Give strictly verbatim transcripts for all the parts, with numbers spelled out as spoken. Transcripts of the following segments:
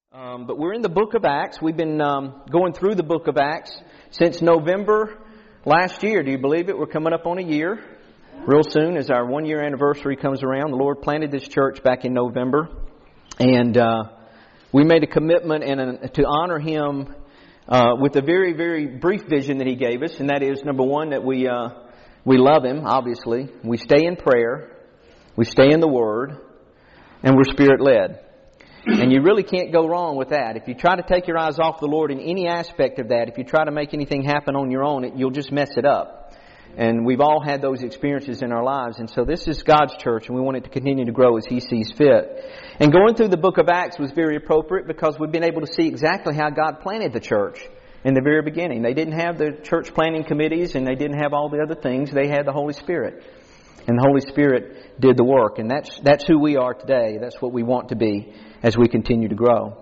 Um, but we're in the book of Acts. We've been um, going through the book of Acts since November last year. Do you believe it? We're coming up on a year real soon as our one-year anniversary comes around. The Lord planted this church back in November. And uh, we made a commitment and a, to honor Him uh, with a very, very brief vision that He gave us. And that is, number one, that we, uh, we love Him, obviously. We stay in prayer. We stay in the Word. And we're Spirit-led. And you really can't go wrong with that. If you try to take your eyes off the Lord in any aspect of that, if you try to make anything happen on your own, it, you'll just mess it up. And we've all had those experiences in our lives. And so this is God's church, and we want it to continue to grow as He sees fit. And going through the book of Acts was very appropriate because we've been able to see exactly how God planted the church in the very beginning. They didn't have the church planting committees, and they didn't have all the other things. They had the Holy Spirit. And the Holy Spirit did the work. And that's that's who we are today. That's what we want to be as we continue to grow.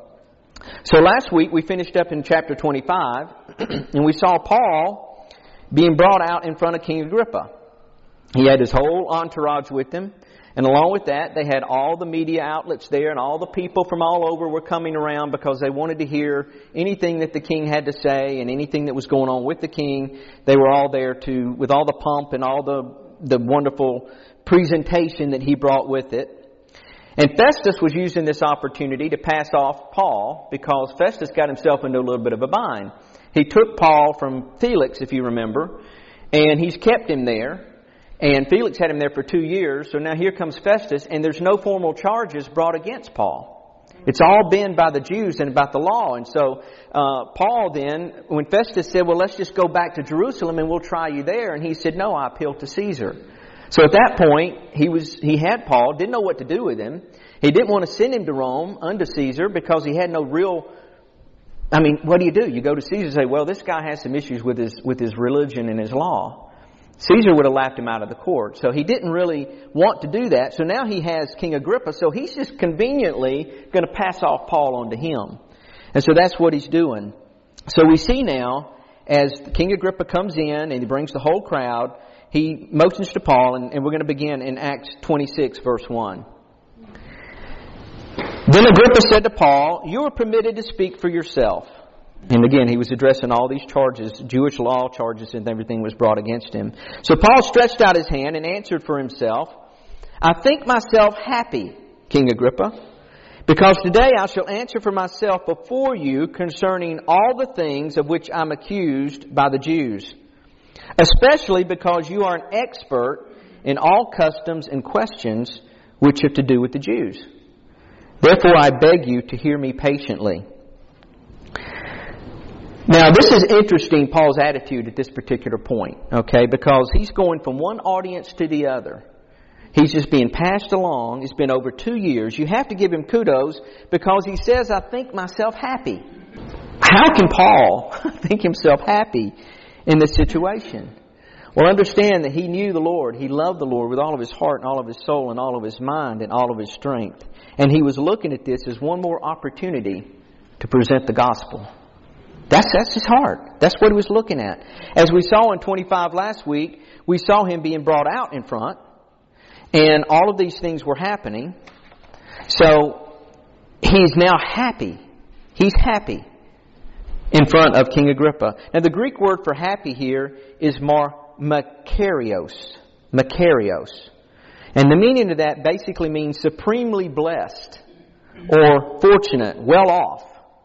So last week we finished up in chapter twenty-five. And we saw Paul being brought out in front of King Agrippa. He had his whole entourage with him. And along with that, they had all the media outlets there. And all the people from all over were coming around because they wanted to hear anything that the king had to say. And anything that was going on with the king. They were all there to, with all the pomp and all the the wonderful presentation that he brought with it. And Festus was using this opportunity to pass off Paul because Festus got himself into a little bit of a bind. He took Paul from Felix, if you remember, and he's kept him there. And Felix had him there for two years. So now here comes Festus, and there's no formal charges brought against Paul. It's all been by the Jews and about the law. And so uh, Paul then, when Festus said, well, let's just go back to Jerusalem and we'll try you there. And he said, no, I appeal to Caesar. So at that point, he was he had Paul, didn't know what to do with him. He didn't want to send him to Rome unto Caesar because he had no real... I mean, what do you do? You go to Caesar and say, well, this guy has some issues with his with his religion and his law. Caesar would have laughed him out of the court. So he didn't really want to do that. So now he has King Agrippa. So he's just conveniently going to pass off Paul onto him. And so that's what he's doing. So we see now, as King Agrippa comes in and he brings the whole crowd, he motions to Paul, and, and we're going to begin in Acts twenty-six, verse one. Then Agrippa said to Paul, you are permitted to speak for yourself. And again, he was addressing all these charges, Jewish law charges, and everything was brought against him. So Paul stretched out his hand and answered for himself, I think myself happy, King Agrippa, because today I shall answer for myself before you concerning all the things of which I'm accused by the Jews, especially because you are an expert in all customs and questions which have to do with the Jews. Therefore I beg you to hear me patiently. Now, this is interesting, Paul's attitude at this particular point, okay, because he's going from one audience to the other. He's just being passed along. It's been over two years. You have to give him kudos because he says, I think myself happy. How can Paul think himself happy in this situation? Well, understand that he knew the Lord. He loved the Lord with all of his heart and all of his soul and all of his mind and all of his strength. And he was looking at this as one more opportunity to present the gospel. That's that's his heart. That's what he was looking at. As we saw in twenty-five last week, we saw him being brought out in front. And all of these things were happening. So he's now happy. He's happy in front of King Agrippa. Now the Greek word for happy here is more makarios. Makarios. And the meaning of that basically means supremely blessed or fortunate, well off.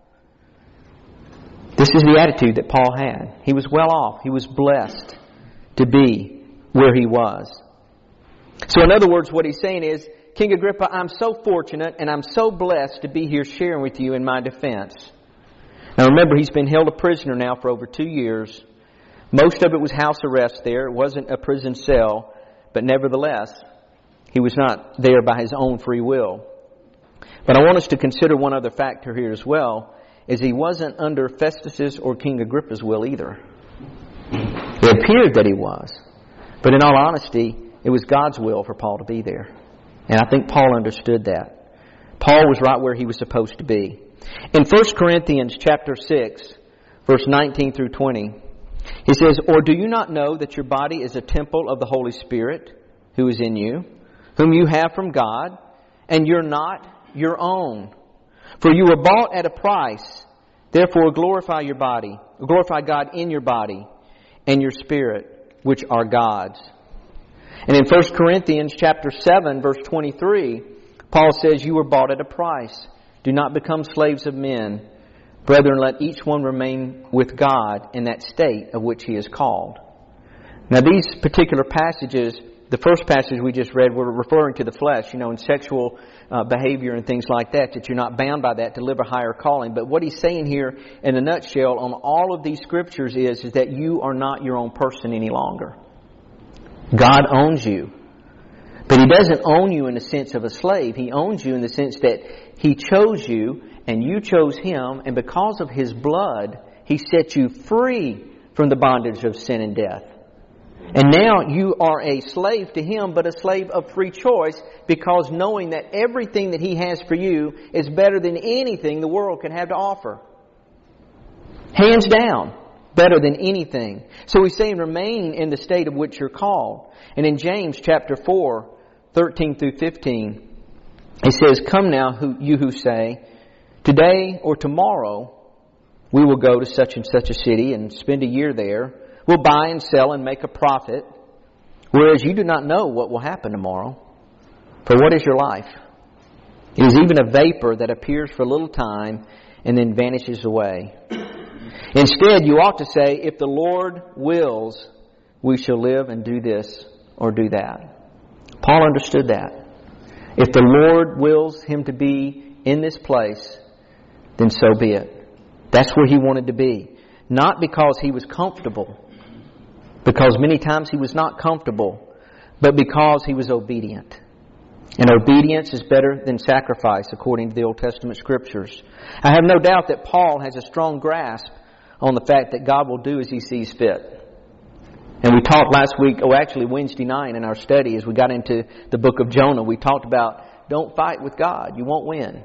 This is the attitude that Paul had. He was well off. He was blessed to be where he was. So in other words, what he's saying is, King Agrippa, I'm so fortunate and I'm so blessed to be here sharing with you in my defense. Now remember, he's been held a prisoner now for over two years. Most of it was house arrest there. It wasn't a prison cell. But nevertheless, he was not there by his own free will. But I want us to consider one other factor here as well. Is he wasn't under Festus's or King Agrippa's will either. It appeared that he was. But in all honesty, it was God's will for Paul to be there. And I think Paul understood that. Paul was right where he was supposed to be. In First Corinthians chapter six, verse nineteen through twenty, he says, or do you not know that your body is a temple of the Holy Spirit who is in you, whom you have from God, and you're not your own? For you were bought at a price. Therefore glorify your body, glorify God in your body and your spirit, which are God's. And in First Corinthians chapter seven, verse twenty-three, Paul says, you were bought at a price. Do not become slaves of men. Brethren, let each one remain with God in that state of which he is called. Now these particular passages, the first passage we just read, were referring to the flesh, you know, and sexual uh, behavior and things like that, that you're not bound by that to live a higher calling. But what he's saying here in a nutshell on all of these scriptures is, is that you are not your own person any longer. God owns you. But He doesn't own you in the sense of a slave. He owns you in the sense that He chose you and you chose Him, and because of His blood, He set you free from the bondage of sin and death. And now you are a slave to Him, but a slave of free choice, because knowing that everything that He has for you is better than anything the world can have to offer. Hands down, better than anything. So He's saying remain in the state of which you're called. And in James chapter four, thirteen through fifteen, He says, come now, who, you who say, today or tomorrow we will go to such and such a city and spend a year there. We'll buy and sell and make a profit, whereas you do not know what will happen tomorrow. For what is your life? It is even a vapor that appears for a little time and then vanishes away. Instead, you ought to say, if the Lord wills, we shall live and do this or do that. Paul understood that. If the Lord wills him to be in this place, then so be it. That's where he wanted to be. Not because he was comfortable, because many times he was not comfortable, but because he was obedient. And obedience is better than sacrifice, according to the Old Testament Scriptures. I have no doubt that Paul has a strong grasp on the fact that God will do as He sees fit. And we talked last week, oh actually Wednesday night in our study, as we got into the book of Jonah, we talked about don't fight with God. You won't win.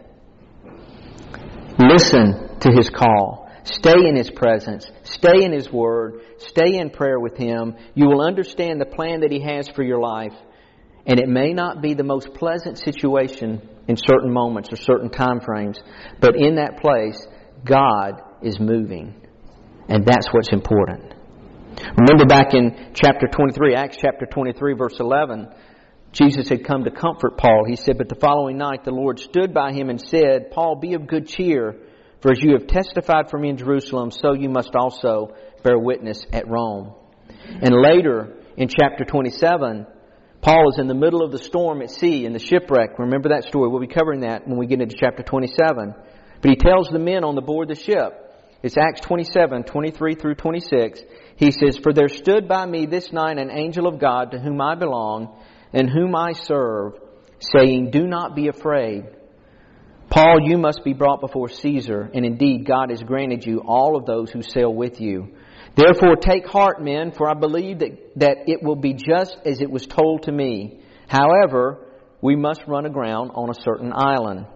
Listen to His call. Stay in His presence. Stay in His Word. Stay in prayer with Him. You will understand the plan that He has for your life. And it may not be the most pleasant situation in certain moments or certain time frames, but in that place, God is moving. And that's what's important. Remember back in chapter twenty-three, Acts chapter twenty-three, verse eleven, Jesus had come to comfort Paul. He said, but the following night the Lord stood by him and said, Paul, be of good cheer, for as you have testified for me in Jerusalem, so you must also bear witness at Rome. And later, in chapter twenty-seven, Paul is in the middle of the storm at sea in the shipwreck. Remember that story. We'll be covering that when we get into chapter twenty-seven. But he tells the men on the board of the ship, it's Acts twenty-seven, twenty-three through twenty-six. He says, for there stood by me this night an angel of God to whom I belong and whom I serve, saying, do not be afraid. Paul, you must be brought before Caesar, and indeed God has granted you all of those who sail with you. Therefore take heart, men, for I believe that, that it will be just as it was told to me. However, we must run aground on a certain island.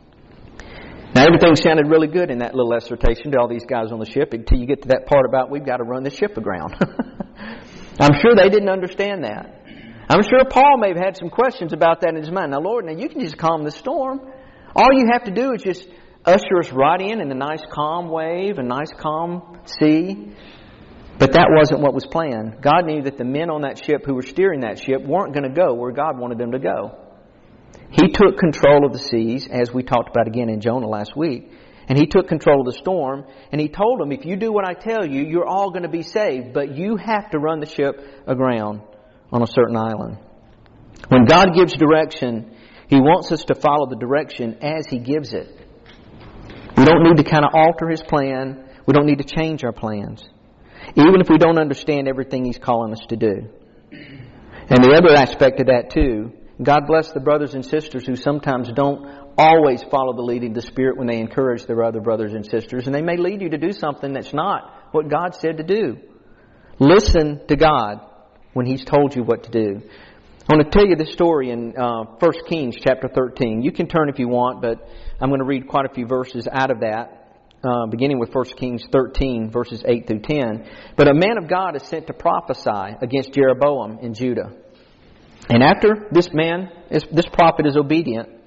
Now everything sounded really good in that little exhortation to all these guys on the ship until you get to that part about we've got to run the ship aground. I'm sure they didn't understand that. I'm sure Paul may have had some questions about that in his mind. Now Lord, now you can just calm the storm. All you have to do is just usher us right in in a nice calm wave, a nice calm sea. But that wasn't what was planned. God knew that the men on that ship who were steering that ship weren't going to go where God wanted them to go. He took control of the seas, as we talked about again in Jonah last week. And He took control of the storm. And He told them, if you do what I tell you, you're all going to be saved. But you have to run the ship aground on a certain island. When God gives direction, He wants us to follow the direction as He gives it. We don't need to kind of alter His plan. We don't need to change our plans. Even if we don't understand everything He's calling us to do. And the other aspect of that too, God bless the brothers and sisters who sometimes don't always follow the leading of the Spirit when they encourage their other brothers and sisters. And they may lead you to do something that's not what God said to do. Listen to God when He's told you what to do. I want to tell you this story in uh, First Kings chapter thirteen. You can turn if you want, but I'm going to read quite a few verses out of that, uh, beginning with First Kings thirteen, verses eight through ten. But a man of God is sent to prophesy against Jeroboam in Judah. And after this man, this prophet is obedient,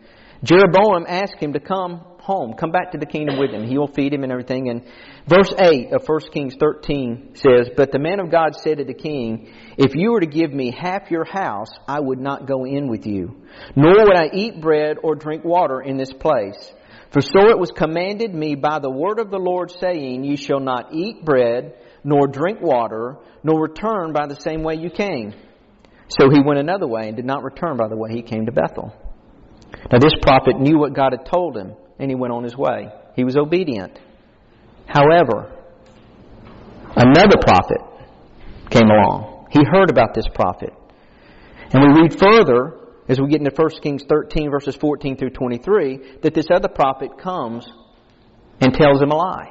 Jeroboam asked him to come home, come back to the kingdom with him. He will feed him and everything. And verse eight of First Kings thirteen says, "But the man of God said to the king, If you were to give me half your house, I would not go in with you, nor would I eat bread or drink water in this place. For so it was commanded me by the word of the Lord, saying, You shall not eat bread, nor drink water, nor return by the same way you came." So he went another way and did not return by the way he came to Bethel. Now this prophet knew what God had told him, and he went on his way. He was obedient. However, another prophet came along. He heard about this prophet. And we read further, as we get into First Kings thirteen, verses fourteen through twenty-three, that this other prophet comes and tells him a lie.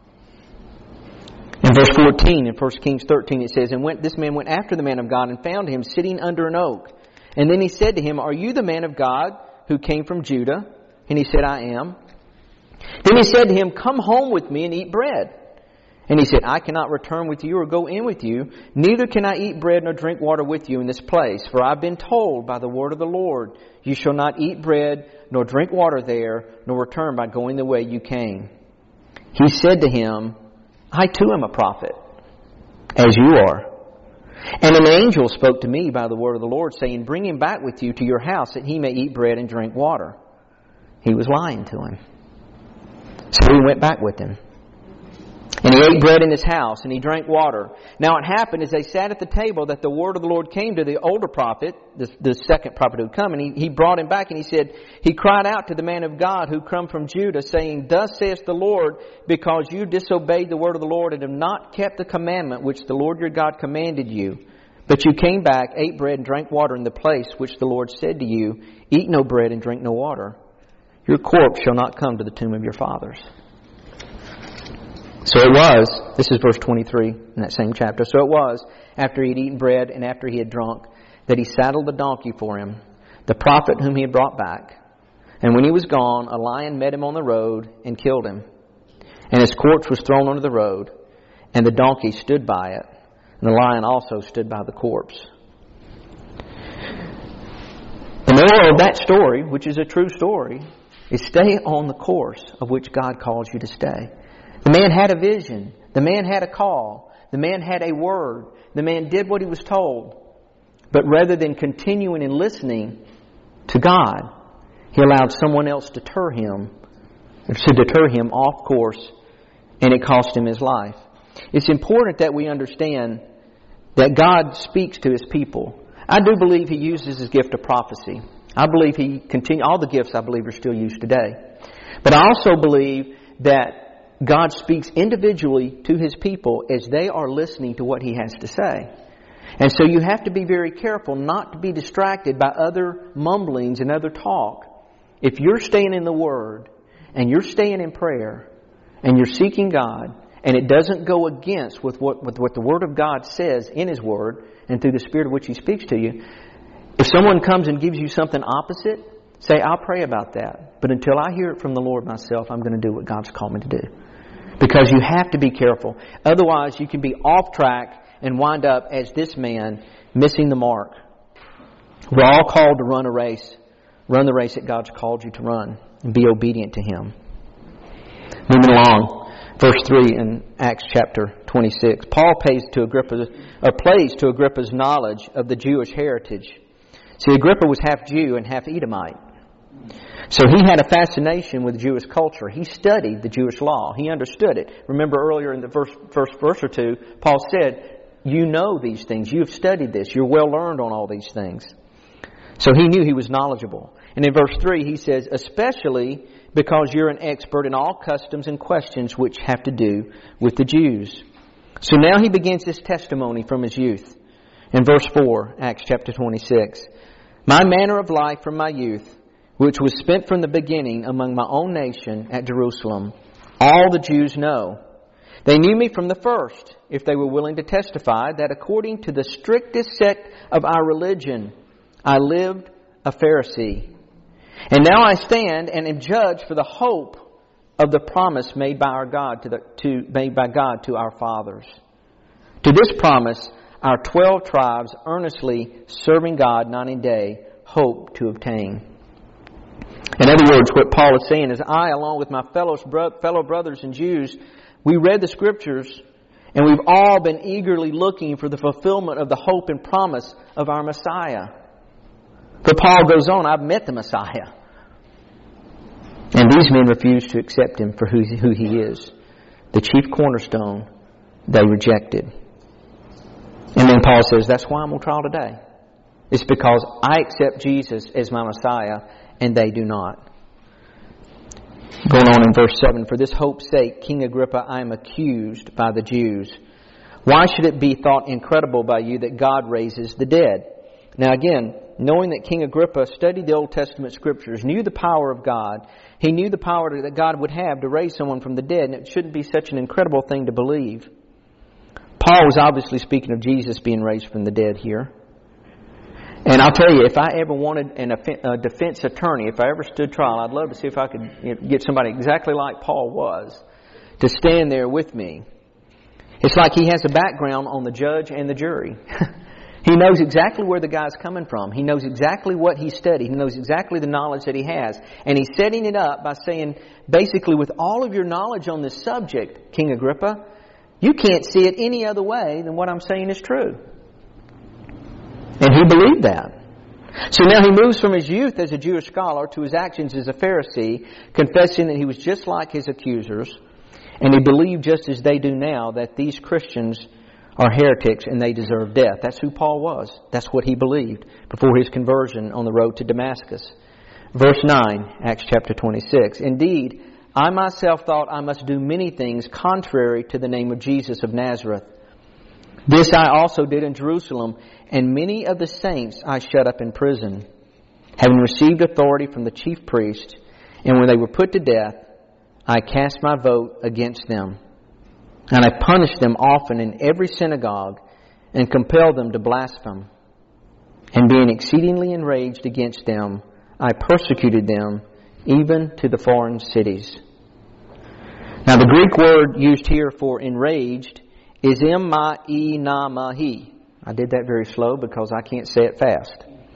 In verse fourteen, in First Kings thirteen, it says, "And went, this man went after the man of God and found him sitting under an oak. And then he said to him, Are you the man of God who came from Judah? And he said, I am. Then he said to him, Come home with me and eat bread. And he said, I cannot return with you or go in with you, neither can I eat bread nor drink water with you in this place. For I've been told by the word of the Lord, You shall not eat bread nor drink water there, nor return by going the way you came. He said to him, I too am a prophet, as you are. And an angel spoke to me by the word of the Lord, saying, Bring him back with you to your house, that he may eat bread and drink water. He was lying to him. So he went back with him. And he ate bread in his house, and he drank water. Now it happened as they sat at the table that the word of the Lord came to the older prophet, the, the second prophet who had come, and he, he brought him back, and he said, He cried out to the man of God who come from Judah, saying, Thus saith the Lord, because you disobeyed the word of the Lord and have not kept the commandment which the Lord your God commanded you. But you came back, ate bread, and drank water in the place which the Lord said to you, Eat no bread and drink no water. Your corpse shall not come to the tomb of your fathers. So it was, this is verse twenty-three in that same chapter, so it was, after he had eaten bread and after he had drunk, that he saddled the donkey for him, the prophet whom he had brought back. And when he was gone, a lion met him on the road and killed him. And his corpse was thrown onto the road, and the donkey stood by it, and the lion also stood by the corpse. The moral of that story, which is a true story, is stay on the course of which God calls you to stay. The man had a vision. The man had a call. The man had a word. The man did what he was told. But rather than continuing and listening to God, he allowed someone else to deter him, to deter him off course, and it cost him his life. It's important that we understand that God speaks to His people. I do believe He uses His gift of prophecy. I believe He continue. All the gifts I believe are still used today. But I also believe that God speaks individually to His people as they are listening to what He has to say. And so you have to be very careful not to be distracted by other mumblings and other talk. If you're staying in the Word and you're staying in prayer and you're seeking God and it doesn't go against with what, with what the Word of God says in His Word and through the Spirit of which He speaks to you, if someone comes and gives you something opposite, say, I'll pray about that. But until I hear it from the Lord myself, I'm going to do what God's called me to do. Because you have to be careful. Otherwise, you can be off track and wind up as this man, missing the mark. We're all called to run a race. Run the race that God's called you to run. And be obedient to Him. Moving along. Verse three in Acts chapter twenty-six. Paul pays to Agrippa, or plays to Agrippa's knowledge of the Jewish heritage. See, Agrippa was half Jew and half Edomite. So he had a fascination with Jewish culture. He studied the Jewish law. He understood it. Remember earlier in the first, first verse or two, Paul said, you know these things. You've studied this. You're well learned on all these things. So he knew he was knowledgeable. And in verse three he says, especially because you're an expert in all customs and questions which have to do with the Jews. So now he begins this testimony from his youth. In verse four, Acts chapter twenty-six. My manner of life from my youth, which was spent from the beginning among my own nation at Jerusalem, all the Jews know. They knew me from the first, if they were willing to testify, that according to the strictest sect of our religion, I lived a Pharisee. And now I stand and am judged for the hope of the promise made by our God to the to made by God to our fathers. To this promise, our twelve tribes, earnestly serving God night and day, hope to obtain. In other words, what Paul is saying is, I, along with my fellow, fellow brothers and Jews, we read the Scriptures, and we've all been eagerly looking for the fulfillment of the hope and promise of our Messiah. For Paul goes on, I've met the Messiah. And these men refused to accept Him for who, who He is. The chief cornerstone, they rejected. And then Paul says, that's why I'm on trial today. It's because I accept Jesus as my Messiah, and they do not. Going on in verse seven, for this hope's sake, King Agrippa, I am accused by the Jews. Why should it be thought incredible by you that God raises the dead? Now again, knowing that King Agrippa studied the Old Testament Scriptures, knew the power of God, he knew the power that God would have to raise someone from the dead, and it shouldn't be such an incredible thing to believe. Paul was obviously speaking of Jesus being raised from the dead here. And I'll tell you, if I ever wanted an, a defense attorney, if I ever stood trial, I'd love to see if I could you know, get somebody exactly like Paul was to stand there with me. It's like he has a background on the judge and the jury. He knows exactly where the guy's coming from. He knows exactly what he studied. He knows exactly the knowledge that he has. And he's setting it up by saying, basically, with all of your knowledge on this subject, King Agrippa, you can't see it any other way than what I'm saying is true. And he believed that. So now he moves from his youth as a Jewish scholar to his actions as a Pharisee, confessing that he was just like his accusers, and he believed just as they do now that these Christians are heretics and they deserve death. That's who Paul was. That's what he believed before his conversion on the road to Damascus. Verse nine, Acts chapter twenty-six. Indeed, I myself thought I must do many things contrary to the name of Jesus of Nazareth. This I also did in Jerusalem, and many of the saints I shut up in prison, having received authority from the chief priest, and when they were put to death, I cast my vote against them. And I punished them often in every synagogue, and compelled them to blaspheme. And being exceedingly enraged against them, I persecuted them, even to the foreign cities. Now the Greek word used here for enraged is emmahi. I did that very slow because I can't say it fast.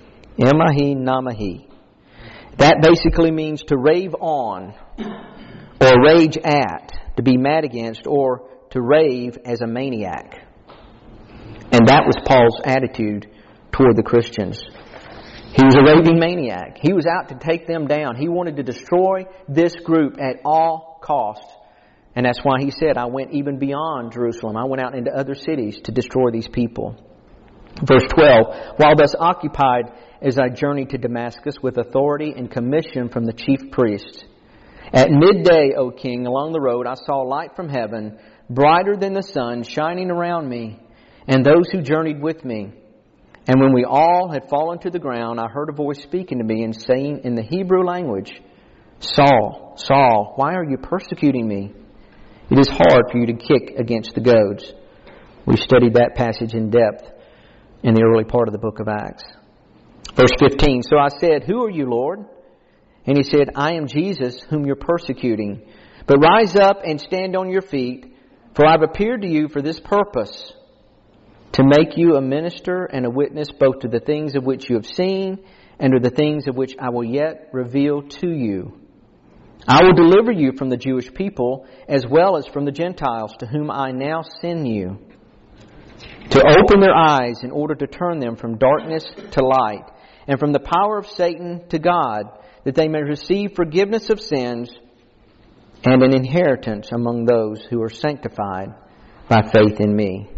Emmahi. That basically means to rave on, or rage at, to be mad against, or to rave as a maniac. And that was Paul's attitude toward the Christians. He was a raving maniac. He was out to take them down. He wanted to destroy this group at all costs. And that's why he said, I went even beyond Jerusalem. I went out into other cities to destroy these people. Verse twelve, while thus occupied as I journeyed to Damascus with authority and commission from the chief priests. At midday, O king, along the road I saw light from heaven, brighter than the sun, shining around me, and those who journeyed with me. And when we all had fallen to the ground, I heard a voice speaking to me and saying in the Hebrew language, Saul, Saul, why are you persecuting me? It is hard for you to kick against the goads. We studied that passage in depth in the early part of the book of Acts. Verse fifteen, so I said, who are you, Lord? And he said, I am Jesus whom you're persecuting. But rise up and stand on your feet, for I've appeared to you for this purpose, to make you a minister and a witness both to the things of which you have seen and to the things of which I will yet reveal to you. I will deliver you from the Jewish people as well as from the Gentiles to whom I now send you, to open their eyes in order to turn them from darkness to light and from the power of Satan to God, that they may receive forgiveness of sins and an inheritance among those who are sanctified by faith in me.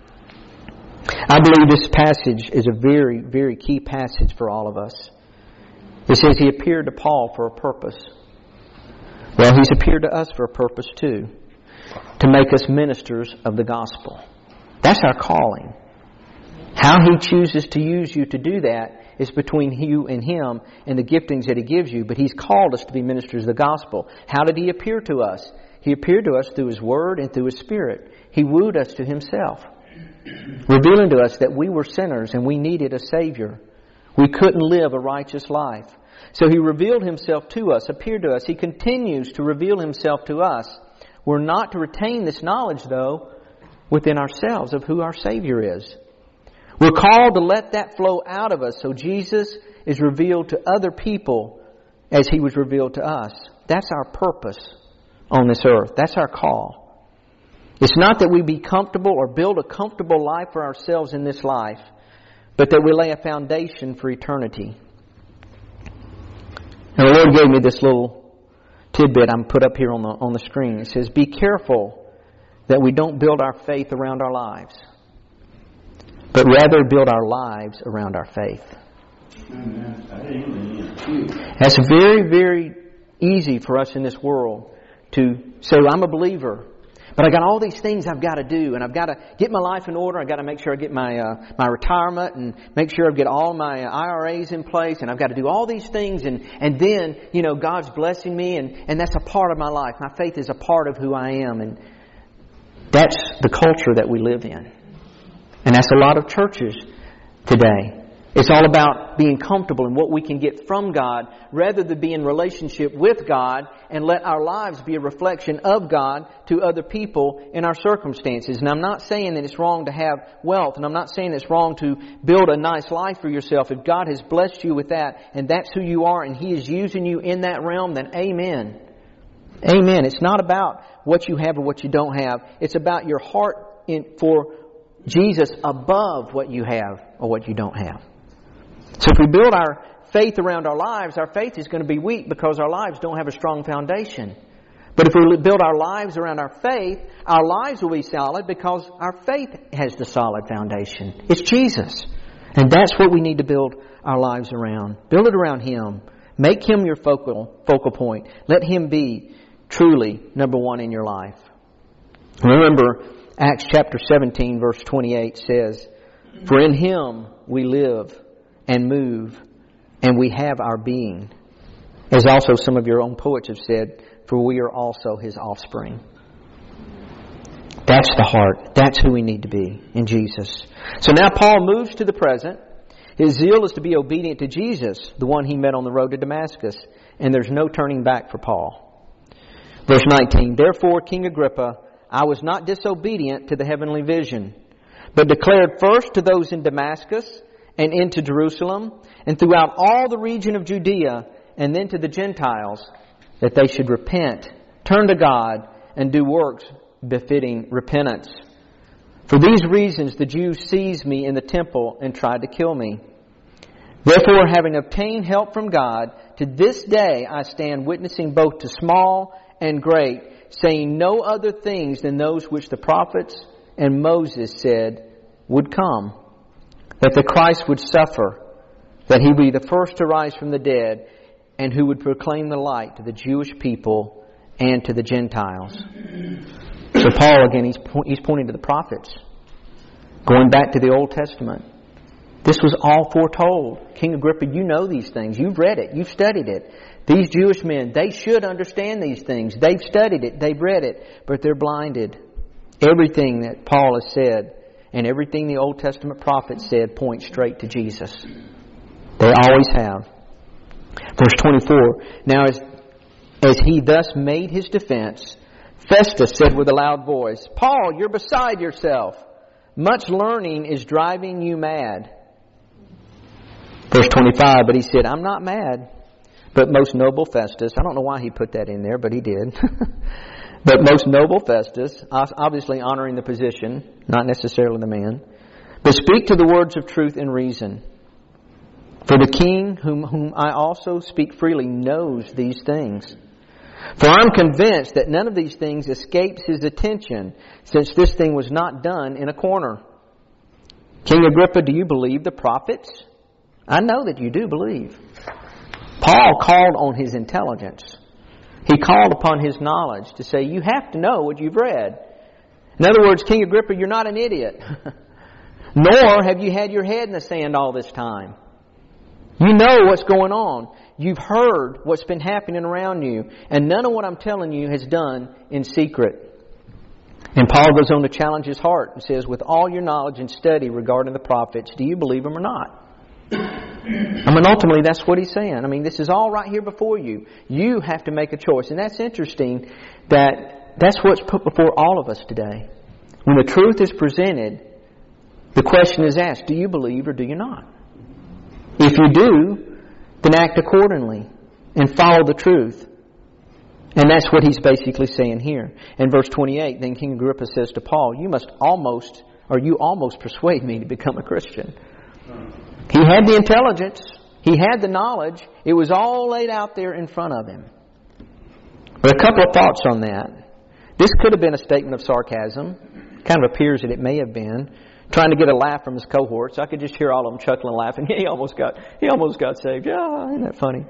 I believe this passage is a very, very key passage for all of us. It says He appeared to Paul for a purpose. Well, He's appeared to us for a purpose too, to make us ministers of the gospel. That's our calling. How He chooses to use you to do that is between you and Him and the giftings that He gives you. But He's called us to be ministers of the gospel. How did He appear to us? He appeared to us through His Word and through His Spirit. He wooed us to Himself, revealing to us that we were sinners and we needed a Savior. We couldn't live a righteous life. So He revealed Himself to us, appeared to us. He continues to reveal Himself to us. We're not to retain this knowledge, though, within ourselves of who our Savior is. We're called to let that flow out of us so Jesus is revealed to other people as He was revealed to us. That's our purpose on this earth. That's our call. It's not that we be comfortable or build a comfortable life for ourselves in this life, but that we lay a foundation for eternity. And the Lord gave me this little tidbit I'm put up here on the on the screen. It says, be careful that we don't build our faith around our lives, but rather build our lives around our faith. That's very, very easy for us in this world to say, well, I'm a believer, but I got all these things I've got to do, and I've got to get my life in order. I've got to make sure I get my uh, my retirement, and make sure I get all my I R As in place, and I've got to do all these things, and, and then, you know, God's blessing me, and, and that's a part of my life. My faith is a part of who I am, and that's the culture that we live in. And that's a lot of churches today. It's all about being comfortable in what we can get from God rather than be in relationship with God and let our lives be a reflection of God to other people in our circumstances. And I'm not saying that it's wrong to have wealth, and I'm not saying it's wrong to build a nice life for yourself. If God has blessed you with that and that's who you are and He is using you in that realm, then amen. Amen. It's not about what you have or what you don't have. It's about your heart in, for Jesus above what you have or what you don't have. So if we build our faith around our lives, our faith is going to be weak because our lives don't have a strong foundation. But if we build our lives around our faith, our lives will be solid because our faith has the solid foundation. It's Jesus. And that's what we need to build our lives around. Build it around Him. Make Him your focal focal point. Let Him be truly number one in your life. Remember, Acts chapter seventeen verse twenty-eight says, for in Him we live and move, and we have our being. As also some of your own poets have said, for we are also His offspring. That's the heart. That's who we need to be in Jesus. So now Paul moves to the present. His zeal is to be obedient to Jesus, the one he met on the road to Damascus. And there's no turning back for Paul. Verse nineteen, therefore, King Agrippa, I was not disobedient to the heavenly vision, but declared first to those in Damascus and into Jerusalem, and throughout all the region of Judea, and then to the Gentiles, that they should repent, turn to God, and do works befitting repentance. For these reasons the Jews seized me in the temple and tried to kill me. Therefore, having obtained help from God, to this day I stand witnessing both to small and great, saying no other things than those which the prophets and Moses said would come. That the Christ would suffer, that He would be the first to rise from the dead, and who would proclaim the light to the Jewish people and to the Gentiles. So Paul, again, he's, po- he's pointing to the prophets. Going back to the Old Testament. This was all foretold. King Agrippa, you know these things. You've read it. You've studied it. These Jewish men, they should understand these things. They've studied it. They've read it. But they're blinded. Everything that Paul has said and everything the Old Testament prophets said points straight to Jesus. They always have. Verse twenty-four, now as, as he thus made his defense, Festus said with a loud voice, Paul, you're beside yourself. Much learning is driving you mad. Verse twenty-five, but he said, I'm not mad, but most noble Festus. I don't know why he put that in there, but he did. But most noble Festus, obviously honoring the position, not necessarily the man, but speak to the words of truth and reason. For the king, whom, whom I also speak freely, knows these things. For I'm convinced that none of these things escapes his attention, since this thing was not done in a corner. King Agrippa, do you believe the prophets? I know that you do believe. Paul called on his intelligence. He called upon his knowledge to say, you have to know what you've read. In other words, King Agrippa, you're not an idiot. Nor have you had your head in the sand all this time. You know what's going on. You've heard what's been happening around you. And none of what I'm telling you has done in secret. And Paul goes on to challenge his heart and says, with all your knowledge and study regarding the prophets, do you believe them or not? I mean, ultimately, that's what he's saying. I mean, this is all right here before you. You have to make a choice. And that's interesting that that's what's put before all of us today. When the truth is presented, the question is asked, do you believe or do you not? If you do, then act accordingly. and follow the truth. And that's what he's basically saying here. In verse twenty-eight, then King Agrippa says to Paul, you must almost, or you almost persuade me to become a Christian. He had the intelligence. He had the knowledge. It was all laid out there in front of him. But a couple of thoughts on that. This could have been a statement of sarcasm. Kind of appears that it may have been. Trying to get a laugh from his cohorts. I could just hear all of them chuckling and laughing. He almost got, he almost got saved. Yeah, isn't that funny?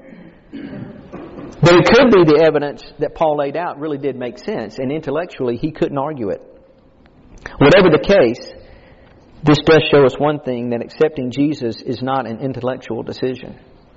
But it could be the evidence that Paul laid out really did make sense. And intellectually, he couldn't argue it. Whatever the case, this does show us one thing, that accepting Jesus is not an intellectual decision.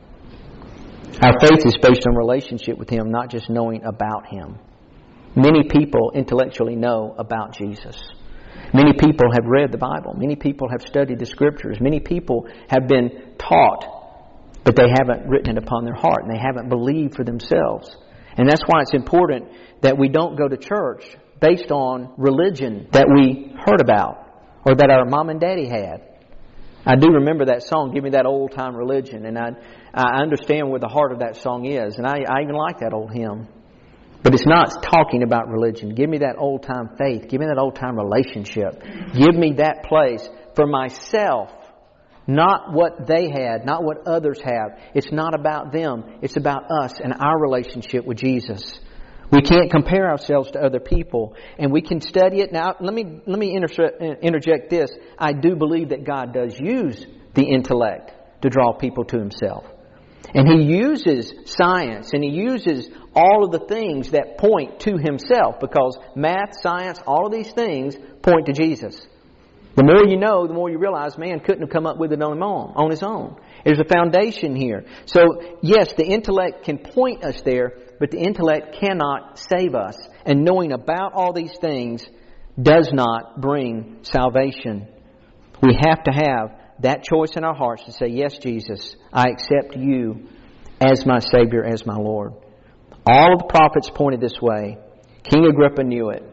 Our faith is based on relationship with Him, not just knowing about Him. Many people intellectually know about Jesus. Many people have read the Bible. Many people have studied the Scriptures. Many people have been taught, but they haven't written it upon their heart, and they haven't believed for themselves. And that's why it's important that we don't go to church based on religion that we heard about or that our mom and daddy had. I do remember that song, Give Me That Old Time Religion, and I I understand where the heart of that song is, and I, I even like that old hymn. But it's not talking about religion. Give me that old time faith. Give me that old time relationship. Give me that place for myself. Not what they had, not what others have. It's not about them. It's about us and our relationship with Jesus. We can't compare ourselves to other people, and we can study it. Now, let me let me inter- interject this. I do believe that God does use the intellect to draw people to Himself. And He uses science, and He uses all of the things that point to Himself, because math, science, all of these things point to Jesus. The more you know, the more you realize man couldn't have come up with it on his own. On his own. There's a foundation here. So, yes, the intellect can point us there, but the intellect cannot save us. And knowing about all these things does not bring salvation. We have to have that choice in our hearts to say, yes, Jesus, I accept You as my Savior, as my Lord. All of the prophets pointed this way. King Agrippa knew it.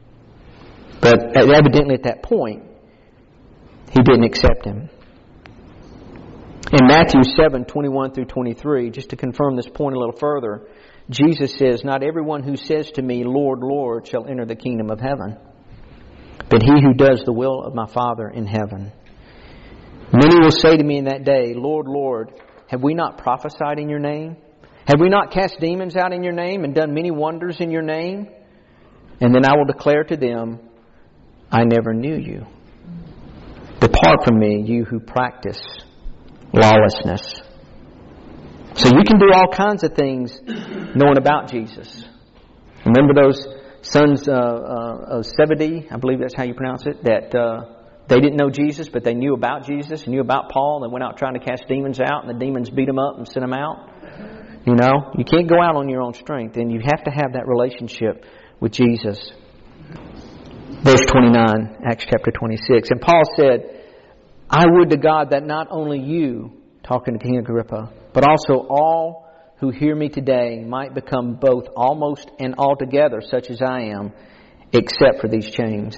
But evidently at that point, he didn't accept Him. In Matthew seven, twenty-one through twenty-three, just to confirm this point a little further, Jesus says, not everyone who says to me, Lord, Lord, shall enter the kingdom of heaven, but he who does the will of my Father in heaven. Many will say to me in that day, Lord, Lord, have we not prophesied in Your name? Have we not cast demons out in Your name and done many wonders in Your name? And then I will declare to them, I never knew you. Depart from me, you who practice lawlessness. So you can do all kinds of things knowing about Jesus. Remember those sons uh, uh, of Zebedee, I believe that's how you pronounce it, that uh, they didn't know Jesus, but they knew about Jesus, knew about Paul. They went out trying to cast demons out, and the demons beat them up and sent them out. You know, you can't go out on your own strength, and you have to have that relationship with Jesus. Verse twenty-nine, Acts chapter twenty-six. And Paul said, I would to God that not only you, talking to King Agrippa, but also all who hear me today might become both almost and altogether such as I am, except for these chains.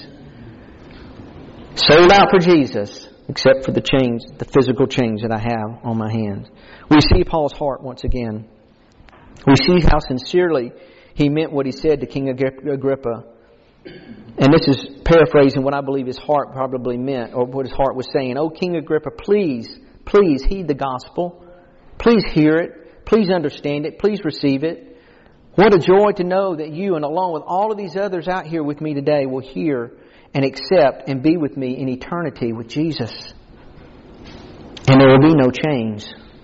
Sold out for Jesus, except for the chains, the physical chains that I have on my hands. We see Paul's heart once again. We see how sincerely he meant what he said to King Agrippa. And this is paraphrasing what I believe his heart probably meant, or what his heart was saying. Oh, King Agrippa, please, please heed the gospel. Please hear it. Please understand it. Please receive it. What a joy to know that you, and along with all of these others out here with me today, will hear and accept and be with me in eternity with Jesus. And there will be no chains.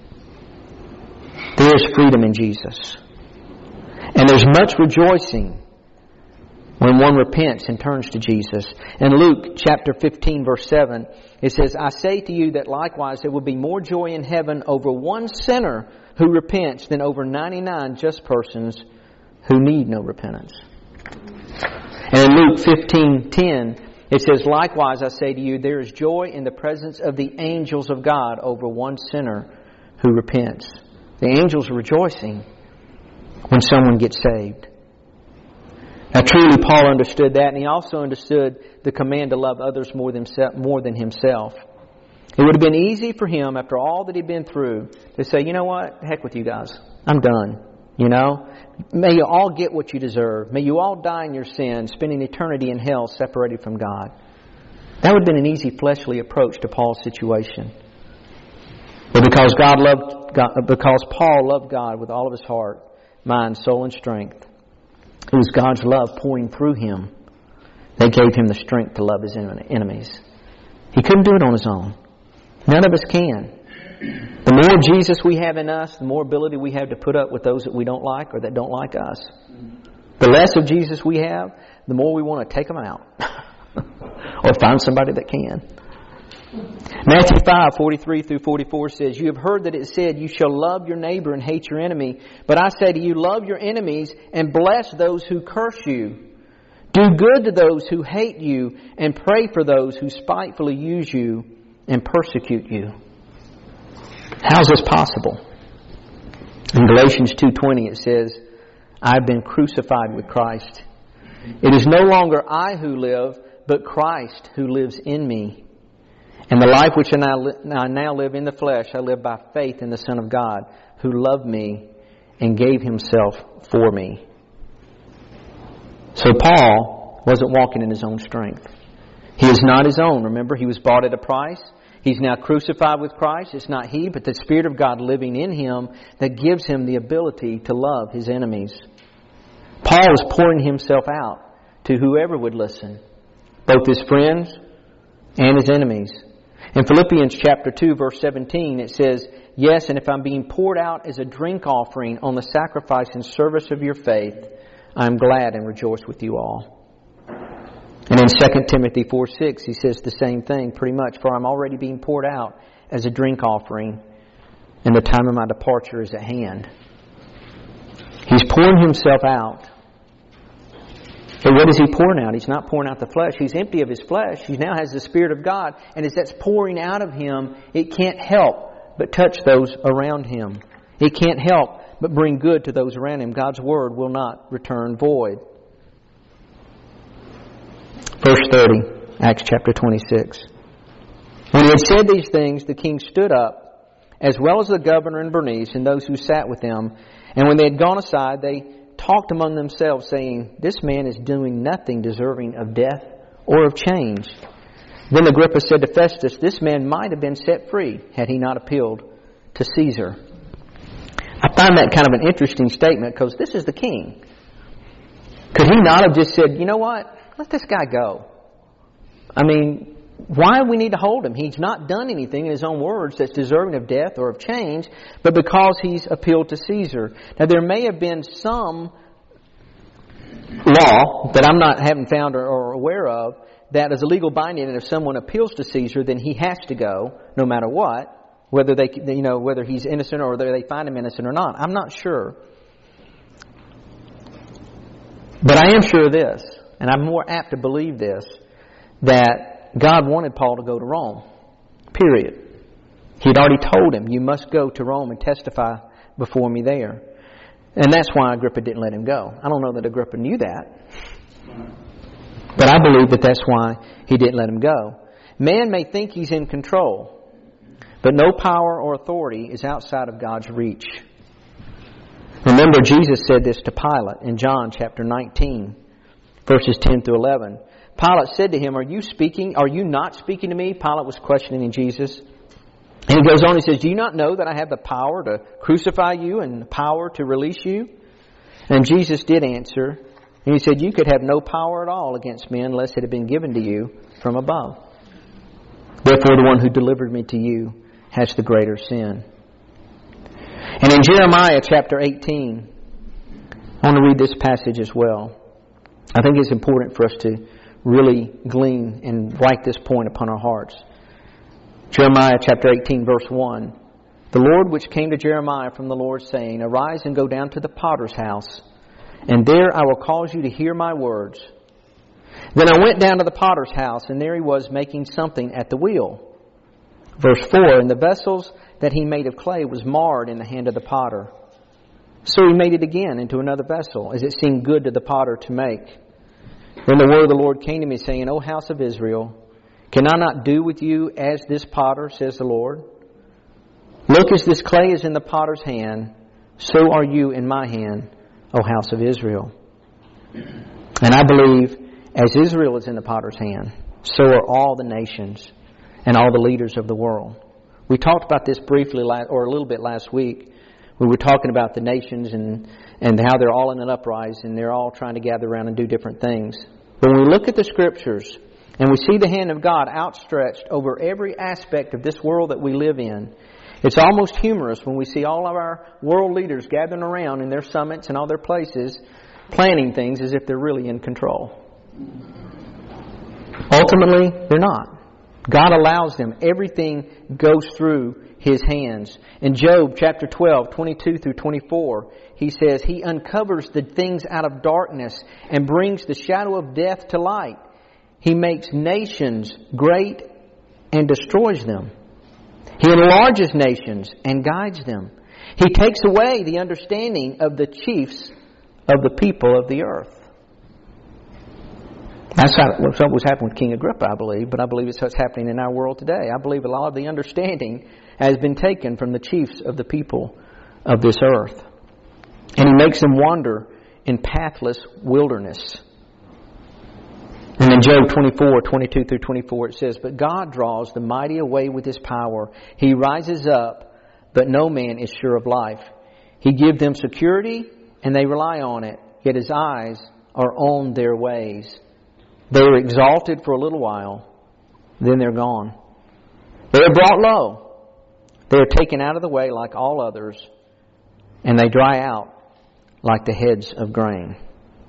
There is freedom in Jesus. And there's much rejoicing when one repents and turns to Jesus. In Luke chapter fifteen, verse seven, it says, I say to you that likewise there will be more joy in heaven over one sinner who repents than over ninety-nine just persons who need no repentance. And in Luke fifteen ten, it says, likewise I say to you, there is joy in the presence of the angels of God over one sinner who repents. The angels are rejoicing when someone gets saved. Now truly Paul understood that, and he also understood the command to love others more than himself. It would have been easy for him, after all that he'd been through, to say, you know what, heck with you guys. I'm done. You know? May you all get what you deserve. May you all die in your sins, spending eternity in hell separated from God. That would have been an easy fleshly approach to Paul's situation. But because God loved God, because Paul loved God with all of his heart, mind, soul, and strength, it was God's love pouring through him that gave him the strength to love his enemies. He couldn't do it on his own. None of us can. The more Jesus we have in us, the more ability we have to put up with those that we don't like or that don't like us. The less of Jesus we have, the more we want to take them out. Or find somebody that can. Matthew five, forty-three through forty-four says, "You have heard that it said, 'You shall love your neighbor and hate your enemy.' But I say to you, love your enemies and bless those who curse you. Do good to those who hate you and pray for those who spitefully use you and persecute you." How is this possible? In Galatians two twenty it says, "I've been crucified with Christ. It is no longer I who live, but Christ who lives in me. And the life which I now live in the flesh, I live by faith in the Son of God, who loved me and gave Himself for me." So Paul wasn't walking in his own strength. He is not his own. Remember, he was bought at a price. He's now crucified with Christ. It's not he, but the Spirit of God living in him that gives him the ability to love his enemies. Paul was pouring himself out to whoever would listen, both his friends and his enemies. In Philippians chapter two, verse seventeen, it says, "Yes, and if I'm being poured out as a drink offering on the sacrifice and service of your faith, I am glad and rejoice with you all." And in Second Timothy four six, he says the same thing pretty much. "For I'm already being poured out as a drink offering, and the time of my departure is at hand." He's pouring himself out. But what is he pouring out? He's not pouring out the flesh. He's empty of his flesh. He now has the Spirit of God. And as that's pouring out of him, it can't help but touch those around him. It can't help but bring good to those around him. God's Word will not return void. Verse thirty, Acts chapter twenty-six. "When he had said these things, the king stood up, as well as the governor and Bernice and those who sat with them. And when they had gone aside, they talked among themselves, saying, 'This man is doing nothing deserving of death or of change.' Then Agrippa said to Festus, 'This man might have been set free had he not appealed to Caesar.'" I find that kind of an interesting statement because this is the king. Could he not have just said, "You know what? Let this guy go"? I mean, why do we need to hold him? He's not done anything in his own words that's deserving of death or of change, but because he's appealed to Caesar. Now, there may have been some law that I'm not haven't found or, or aware of that is a legal binding, and if someone appeals to Caesar, then he has to go, no matter what, whether they, you know, whether he's innocent or whether they find him innocent or not. I'm not sure, but I am sure of this, and I'm more apt to believe this, that God wanted Paul to go to Rome. Period. He had already told him, "You must go to Rome and testify before me there." And that's why Agrippa didn't let him go. I don't know that Agrippa knew that, but I believe that that's why he didn't let him go. Man may think he's in control, but no power or authority is outside of God's reach. Remember, Jesus said this to Pilate in John chapter nineteen, verses ten through eleven. Pilate said to him, "Are you speaking? Are you not speaking to me?" Pilate was questioning Jesus. And he goes on, he says, "Do you not know that I have the power to crucify you and the power to release you?" And Jesus did answer. And he said, "You could have no power at all against me unless it had been given to you from above. Therefore the one who delivered me to you has the greater sin." And in Jeremiah chapter eighteen, I want to read this passage as well. I think it's important for us to really glean and write this point upon our hearts. Jeremiah chapter eighteen, verse one. "The Lord which came to Jeremiah from the Lord, saying, Arise and go down to the potter's house, and there I will cause you to hear my words. Then I went down to the potter's house, and there he was making something at the wheel." Verse four, "And the vessels that he made of clay was marred in the hand of the potter. So he made it again into another vessel, as it seemed good to the potter to make. Then the word of the Lord came to me, saying, O house of Israel, can I not do with you as this potter, says the Lord? Look, as this clay is in the potter's hand, so are you in my hand, O house of Israel. And I believe as Israel is in the potter's hand, so are all the nations and all the leaders of the world. We talked about this briefly, or a little bit last week. We were talking about the nations and, and how they're all in an uprising and they're all trying to gather around and do different things. But when we look at the Scriptures and we see the hand of God outstretched over every aspect of this world that we live in, it's almost humorous when we see all of our world leaders gathering around in their summits and all their places planning things as if they're really in control. Ultimately, they're not. God allows them. Everything goes through His hands. In Job chapter twelve, twenty-two through twenty-four, he says, He uncovers the things out of darkness and brings the shadow of death to light. He makes nations great and destroys them. He enlarges nations and guides them. He takes away the understanding of the chiefs of the people of the earth. That's what was happening with King Agrippa, I believe, but I believe it's what's happening in our world today. I believe a lot of the understanding has been taken from the chiefs of the people of this earth. And He makes them wander in pathless wilderness. And in Job twenty-four, twenty-two through twenty-four, it says, But God draws the mighty away with His power. He rises up, but no man is sure of life. He gives them security, and they rely on it, yet His eyes are on their ways. They are exalted for a little while, then they're gone. They are brought low. They are taken out of the way like all others, and they dry out like the heads of grain.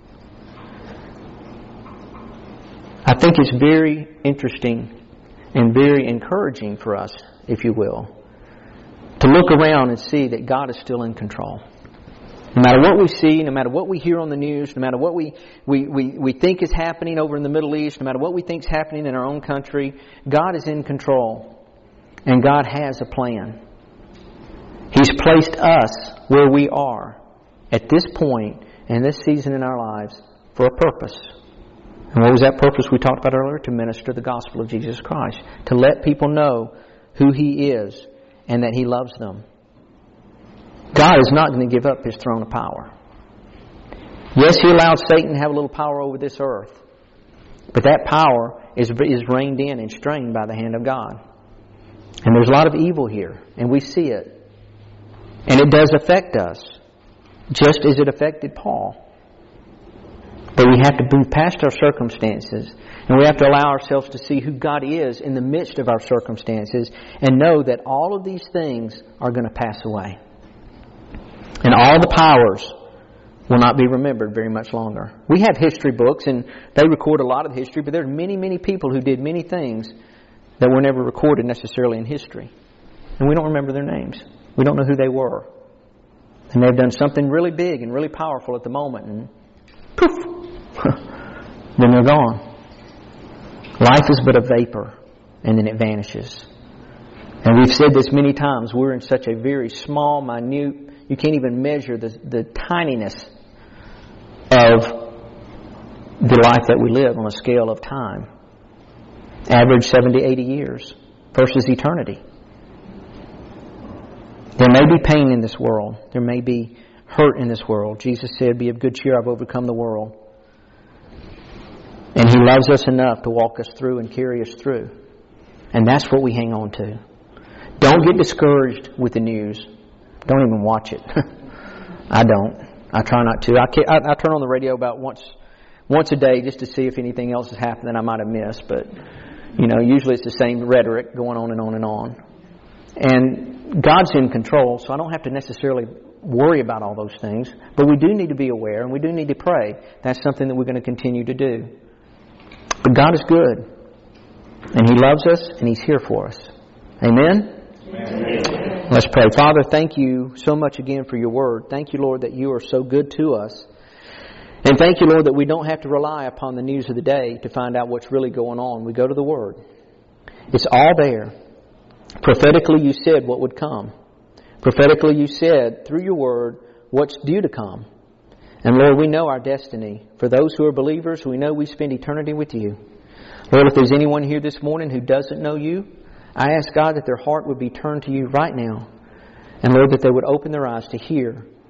I think it's very interesting and very encouraging for us, if you will, to look around and see that God is still in control. No matter what we see, no matter what we hear on the news, no matter what we, we, we, we think is happening over in the Middle East, no matter what we think is happening in our own country, God is in control. And God has a plan. He's placed us where we are at this point in this season in our lives for a purpose. And what was that purpose we talked about earlier? To minister the gospel of Jesus Christ. To let people know who He is and that He loves them. God is not going to give up His throne of power. Yes, He allowed Satan to have a little power over this earth. But that power is, is reined in and strained by the hand of God. And there's a lot of evil here. And we see it. And it does affect us. Just as it affected Paul. But we have to move past our circumstances. And we have to allow ourselves to see who God is in the midst of our circumstances. And know that all of these things are going to pass away. And all the powers will not be remembered very much longer. We have history books and they record a lot of history, but there are many, many people who did many things that were never recorded necessarily in history. And we don't remember their names. We don't know who they were. And they've done something really big and really powerful at the moment and poof, then they're gone. Life is but a vapor and then it vanishes. And we've said this many times, we're in such a very small, minute, you can't even measure the, the tininess of the life that we live on a scale of time. Average seventy, eighty years versus eternity. There may be pain in this world. There may be hurt in this world. Jesus said, Be of good cheer, I've overcome the world. And He loves us enough to walk us through and carry us through. And that's what we hang on to. Don't get discouraged with the news. Don't even watch it. I don't. I try not to. I, I, I turn on the radio about once once a day just to see if anything else has happened that I might have missed. But, you know, usually it's the same rhetoric going on and on and on. And God's in control, so I don't have to necessarily worry about all those things. But we do need to be aware and we do need to pray. That's something that we're going to continue to do. But God is good. And He loves us and He's here for us. Amen? Amen. Let's pray. Father, thank You so much again for Your Word. Thank You, Lord, that You are so good to us. And thank You, Lord, that we don't have to rely upon the news of the day to find out what's really going on. We go to the Word. It's all there. Prophetically, You said what would come. Prophetically, You said through Your Word what's due to come. And Lord, we know our destiny. For those who are believers, we know we spend eternity with You. Lord, if there's anyone here this morning who doesn't know You, I ask God that their heart would be turned to You right now. And Lord, that they would open their eyes to hear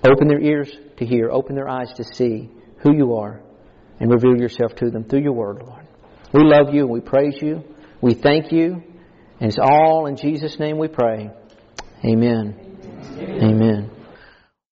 Open their ears to hear. Open their eyes to see who You are. And reveal Yourself to them through Your Word, Lord. We love You and we praise You. We thank You. And it's all in Jesus' name we pray. Amen. Amen. Amen.